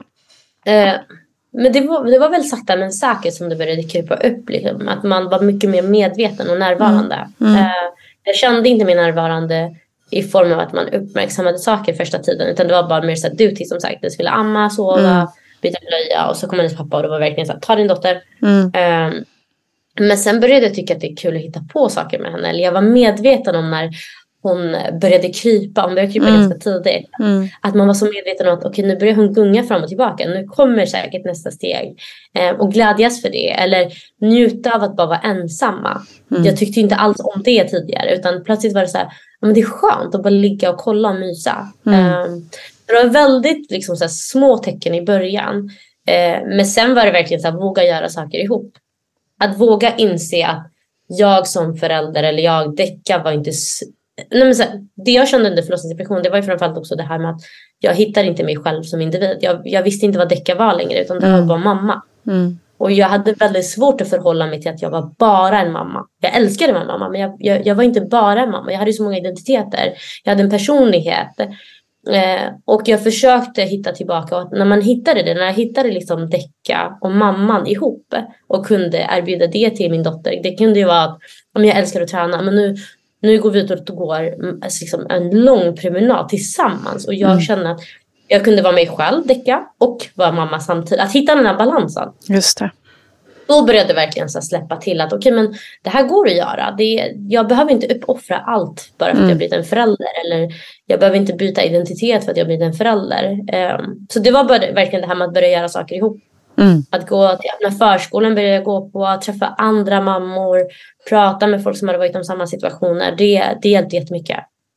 Speaker 2: Men det var väl sakta men säkert som det började krypa upp liksom. Att man var mycket mer medveten och närvarande. Jag kände inte mer närvarande i form av att man uppmärksammade saker första tiden, utan det var bara mer så att du som sagt, du skulle amma, sova, byta blöja, och så kom hennes pappa och det var verkligen så att ta din dotter. Men sen började jag tycka att det är kul att hitta på saker med henne. Eller jag var medveten om när hon började krypa. Hon började krypa ganska tidigt. Att man var så medveten om att okej, nu börjar hon gunga fram och tillbaka. Nu kommer säkert nästa steg. Och glädjas för det. Eller njuta av att bara vara ensamma. Jag tyckte inte alls om det tidigare. Utan plötsligt var det så här, men det är skönt att bara ligga och kolla och mysa. Det var väldigt liksom, så här, små tecken i början. Men sen var det verkligen så här, våga göra saker ihop. Att våga inse att jag som förälder eller jag, Decca, var inte... Nej, men så här, det jag kände under förlossningsdepression, det var ju framförallt också det här med att jag hittade inte mig själv som individ. Jag visste inte vad Decca var längre, utan det var bara mamma. Och jag hade väldigt svårt att förhålla mig till att jag var bara en mamma. Jag älskade min mamma, men jag var inte bara en mamma. Jag hade så många identiteter. Jag hade en personlighet. Och jag försökte hitta tillbaka, och när jag hittade liksom Decca och mamman ihop och kunde erbjuda det till min dotter, det kunde ju vara att om jag älskar att träna, men nu går vi ut och går liksom en lång promenad tillsammans, och jag känner att jag kunde vara mig själv, Decca, och vara mamma samtidigt, att hitta den här balansen.
Speaker 1: Just det.
Speaker 2: Då började det verkligen så släppa till att okej, men det här går att göra. Jag behöver inte uppoffra allt bara för att jag blivit en förälder. Eller jag behöver inte byta identitet för att jag blivit en förälder. Så det var verkligen det här med att börja göra saker ihop. Att gå till öppna förskolan, börja gå på, träffa andra mammor, prata med folk som hade varit i samma situationer. Det hjälpte jättemycket.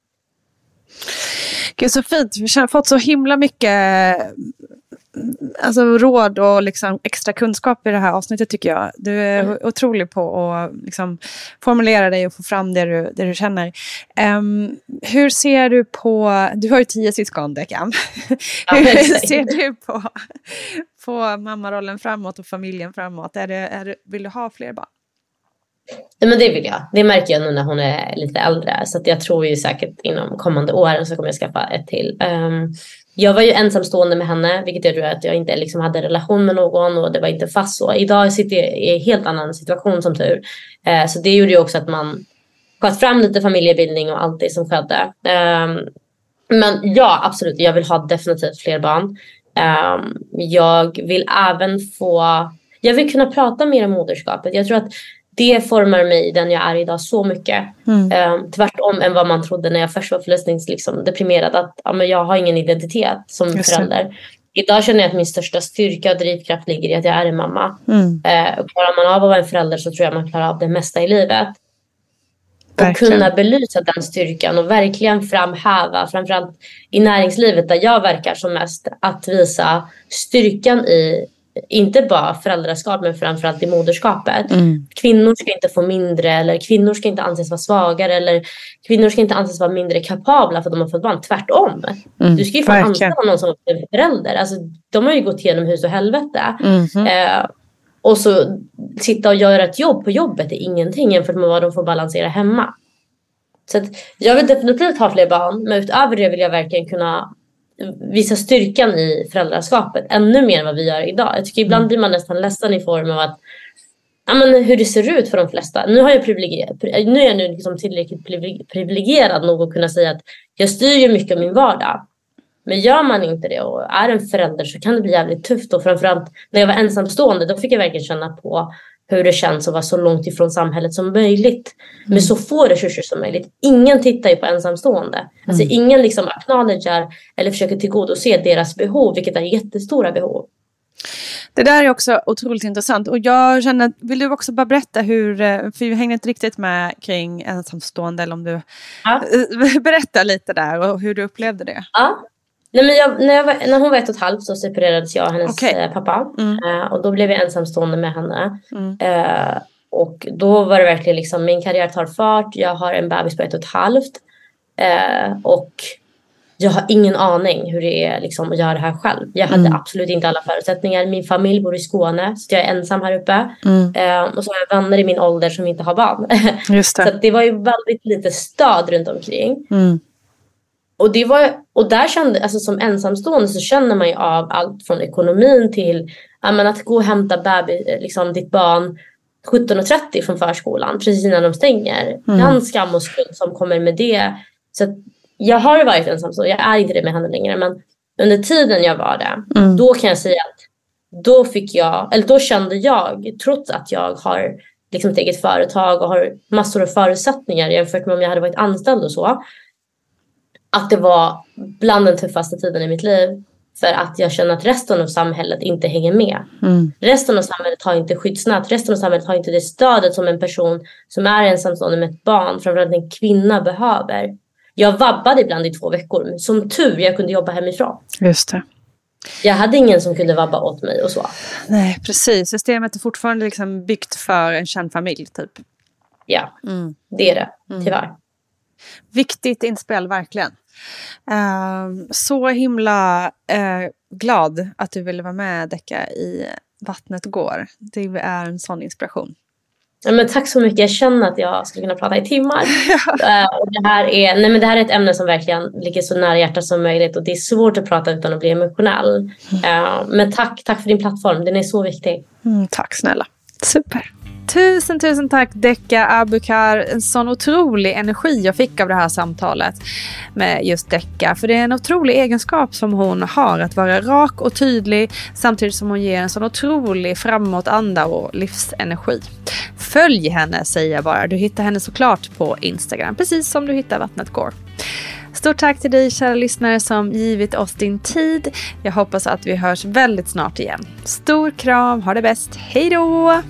Speaker 1: Gud, så fint. Vi har fått så himla mycket råd och liksom extra kunskap i det här avsnittet, tycker jag. Du är otrolig på att liksom formulera dig och få fram det du känner. Hur ser du på... Du har ju 10 syskon, Decca. Hur ser du på mammarollen framåt och familjen framåt? Vill du ha fler barn?
Speaker 2: Ja, men det vill jag. Det märker jag nu när hon är lite äldre. Så att jag tror ju säkert inom kommande åren så kommer jag skaffa ett till. Jag var ju ensamstående med henne, vilket jag tror att jag inte liksom hade relation med någon, och det var inte fast så. Idag sitter jag i en helt annan situation, som tur. Så det gjorde ju också att man sköt fram lite familjebildning och allt det som skedde. Men ja, absolut. Jag vill ha definitivt fler barn. Jag vill även jag vill kunna prata mer om moderskapet. Jag tror att det formar mig den jag är idag så mycket. Tvärtom än vad man trodde när jag först var deprimerad. Att jag har ingen identitet som förälder. Idag känner jag att min största styrka och drivkraft ligger i att jag är en mamma. Och klarar man av att vara en förälder, så tror jag man klarar av det mesta i livet. Verkligen. Och kunna belysa den styrkan och verkligen framhäva, framförallt i näringslivet där jag verkar som mest, att visa styrkan i inte bara föräldraskap men framförallt i moderskapet. Kvinnor ska inte få mindre, eller kvinnor ska inte anses vara svagare, eller kvinnor ska inte anses vara mindre kapabla för att de har fått barn. Tvärtom. Du ska ju få anställa någon som är förälder. Alltså, de har ju gått igenom hus och helvete. Och så sitta och göra ett jobb på jobbet är ingenting jämfört med vad de får balansera hemma. Så att jag vill definitivt ha fler barn, men utöver det vill jag verkligen kunna visa styrkan i föräldraskapet ännu mer än vad vi gör idag. Jag tycker ibland blir man nästan ledsen i form av att hur det ser ut för de flesta. Nu är jag liksom tillräckligt privilegierad nog att kunna säga att jag styr ju mycket av min vardag. Men gör man inte det och är en förälder så kan det bli jävligt tufft. Och framförallt när jag var ensamstående, då fick jag verkligen känna på hur det känns att vara så långt ifrån samhället som möjligt. Med så få resurser som möjligt. Ingen tittar ju på ensamstående. Alltså ingen liksom acknowledgar eller försöker tillgodose deras behov, vilket är jättestora behov.
Speaker 1: Det där är också otroligt intressant. Och jag känner, vill du också bara berätta hur, för jag hänger inte riktigt med kring ensamstående, eller om du berättar lite där och hur du upplevde det.
Speaker 2: Ja. Nej, men när hon var 1,5 så separerades jag och hennes pappa. Och då blev jag ensamstående med henne. Och då var det verkligen liksom, min karriär tar fart. Jag har en bebis på 1,5. Och jag har ingen aning hur det är liksom att göra det här själv. Jag hade absolut inte alla förutsättningar. Min familj bor i Skåne, så jag är ensam här uppe. Och så har jag vänner i min ålder som inte har barn. Just det. Så det var ju väldigt lite stöd runt omkring. Och där kände, alltså som ensamstående så känner man ju av allt från ekonomin till att gå och hämta ditt barn 17:30 från förskolan precis innan de stänger. Den skam och skuld som kommer med det. Så att jag har varit ensamstående, jag är inte det med henne längre, men under tiden jag var det, då kan jag säga att då kände jag, trots att jag har liksom ett eget företag och har massor av förutsättningar jämfört med om jag hade varit anställd och så, att det var bland den tuffaste tiden i mitt liv. För att jag känner att resten av samhället inte hänger med. Resten av samhället har inte skyddsnät. Resten av samhället har inte det stödet som en person som är ensamstående med ett barn, framförallt en kvinna, behöver. Jag vabbade ibland i 2 veckor. Som tur, jag kunde jobba hemifrån. Just det. Jag hade ingen som kunde vabba åt mig och så.
Speaker 1: Nej, precis. Systemet är fortfarande liksom byggt för en känd familj, typ.
Speaker 2: Ja, det är det. Tyvärr.
Speaker 1: Viktigt inspel, verkligen. Så himla glad att du ville vara med, Decca, i Vattnet går. Det är en sån inspiration.
Speaker 2: Ja, men tack så mycket. Jag känner att jag skulle kunna prata i timmar. Och det här är ett ämne som verkligen ligger så nära hjärtat som möjligt. Och det är svårt att prata utan att bli emotionell. Men tack för din plattform. Den är så viktig.
Speaker 1: Tack snälla. Super. Tusen tack, Decca Abukar. En sån otrolig energi jag fick av det här samtalet med just Decca. För det är en otrolig egenskap som hon har, att vara rak och tydlig samtidigt som hon ger en sån otrolig framåtanda och livsenergi. Följ henne, säger jag bara. Du hittar henne såklart på Instagram, precis som du hittar Vattnet går. Stort tack till dig, kära lyssnare, som givit oss din tid. Jag hoppas att vi hörs väldigt snart igen. Stor kram, ha det bäst. Hej då!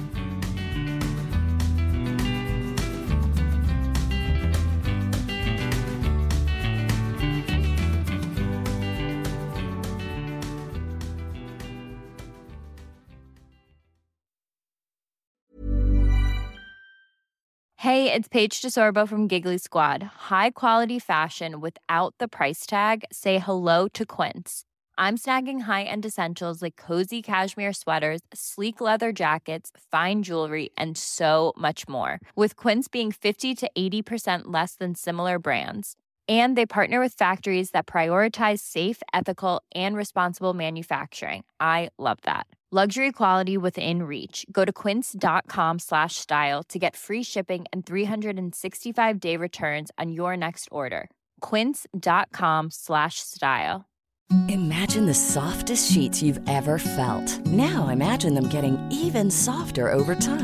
Speaker 3: Hey, it's Paige DeSorbo from Giggly Squad. High quality fashion without the price tag. Say hello to Quince. I'm snagging high-end essentials like cozy cashmere sweaters, sleek leather jackets, fine jewelry, and so much more. With Quince being 50 to 80% less than similar brands. And they partner with factories that prioritize safe, ethical, and responsible manufacturing. I love that. Luxury quality within reach. Go to quince.com/style to get free shipping and 365-day returns on your next order. Quince.com/style.
Speaker 11: Imagine the softest sheets you've ever felt. Now imagine them getting even softer over time.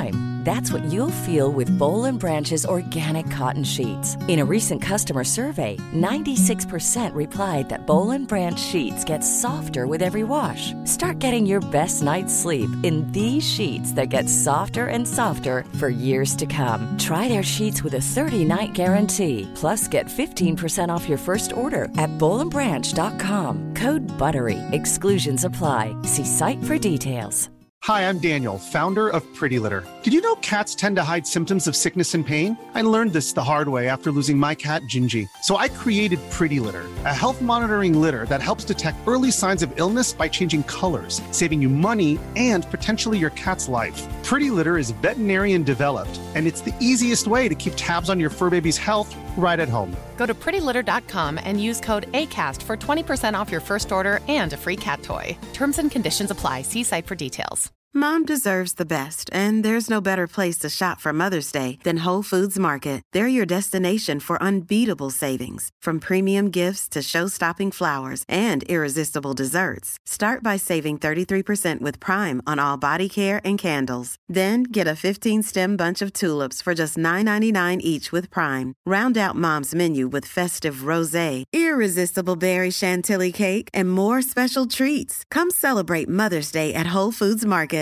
Speaker 11: That's what you'll feel with Boll & Branch's organic cotton sheets. In a recent customer survey, 96% replied that Boll & Branch sheets get softer with every wash. Start getting your best night's sleep in these sheets that get softer and softer for years to come. Try their sheets with a 30-night guarantee. Plus, get 15% off your first order at bollandbranch.com. Code BUTTERY. Exclusions apply. See site for details.
Speaker 12: Hi, I'm Daniel, founder of Pretty Litter. Did you know cats tend to hide symptoms of sickness and pain? I learned this the hard way after losing my cat, Gingy. So I created Pretty Litter, a health monitoring litter that helps detect early signs of illness by changing colors, saving you money and potentially your cat's life. Pretty Litter is veterinarian developed, and it's the easiest way to keep tabs on your fur baby's health right at home.
Speaker 6: Go to prettylitter.com and use code ACAST for 20% off your first order and a free cat toy. Terms and conditions apply. See site for details.
Speaker 13: Mom deserves the best, and there's no better place to shop for Mother's Day than Whole Foods Market. They're your destination for unbeatable savings, from premium gifts to show-stopping flowers and irresistible desserts. Start by saving 33% with Prime on all body care and candles. Then get a 15-stem bunch of tulips for just $9.99 each with Prime. Round out Mom's menu with festive rosé, irresistible berry chantilly cake, and more special treats. Come celebrate Mother's Day at Whole Foods Market